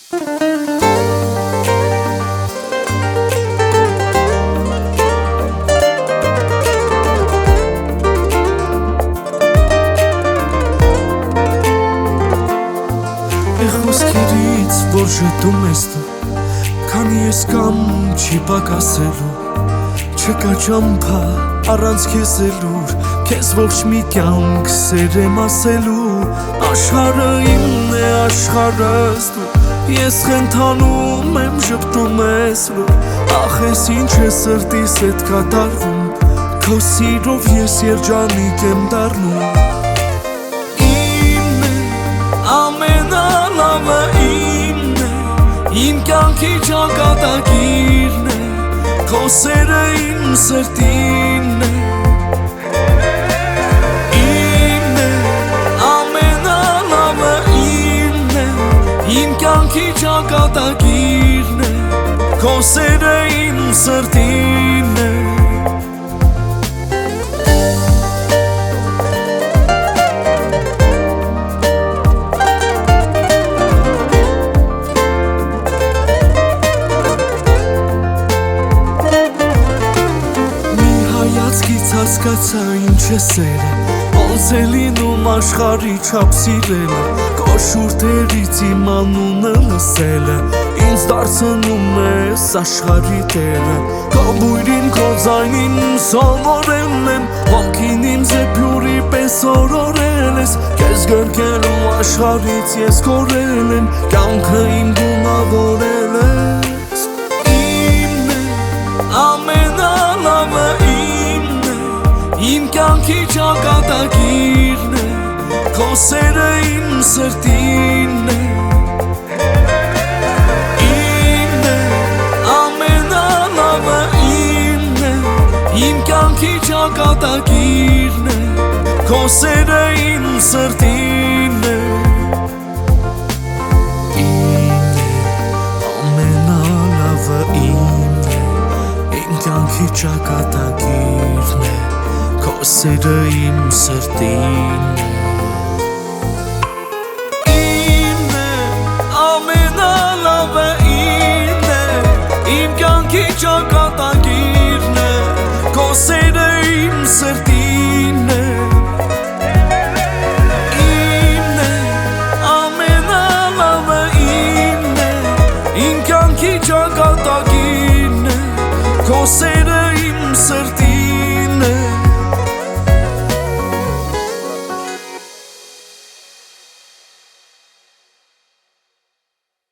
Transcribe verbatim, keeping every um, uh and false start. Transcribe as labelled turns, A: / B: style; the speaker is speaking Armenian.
A: Խոսքերից որ ժետում ես դու, քանի ես կամ չի պակասելու, չկա ճամփա առանց քեզ ելուր, քեզ ողջ մի կյանք սեր եմ ասելու, աշխարհը իմն է, աշխարհս դու, ես խենթանում եմ, ժպտում ես լու, ախ ես ինչ է սրտիս հետ կատարվում, քո սիրով ես երջանիկ եմ դառնում։ Ամենալավը իմն է, իմ կյանքի ճակատագիրն է, քո սերը իմ սրտինն է, իմն է, ամենալավը իմն է, իմ կյանքի ճակատագիրն է, քո սերը իմ սրտինն է։ Հասկացա ինչ է սերը, ոնց է լինում աշխարհի չափ սիրելը, քո շուրթերից իմ անունը լսելը, ինձ դարձնում ես աշխարհի տերը, քո բույրին, քո ձայնին սովորել եմ, ոգին իմ զեփյուրի պես օրորել ես, քեզ գրկելու աշխարհից ես կորել եմ, կյանքը իմ գունավորել ես, իմն է, ամենալավը իմ կյանքի ճակատագիրն է, քո սերը իմ սրտինն է, իմն է, ամենալավը իմն է, իմ կյանքի ճակատագիրն է, քո սերը իմ սրտինն է, իմն է, ամենալավը իմն է, իմ կյանքի ճակատագիրն է, քո սերը իմ սրտինն է, իմն է, ամենալավը իմն է, իմ կյանքի ճակատագիրն է, քո սերը իմ սրտինն է, իմն է, ամենալավը իմն է, իմ կյանքի ճակատագիրն է, քո սերը իմ սրտինն է։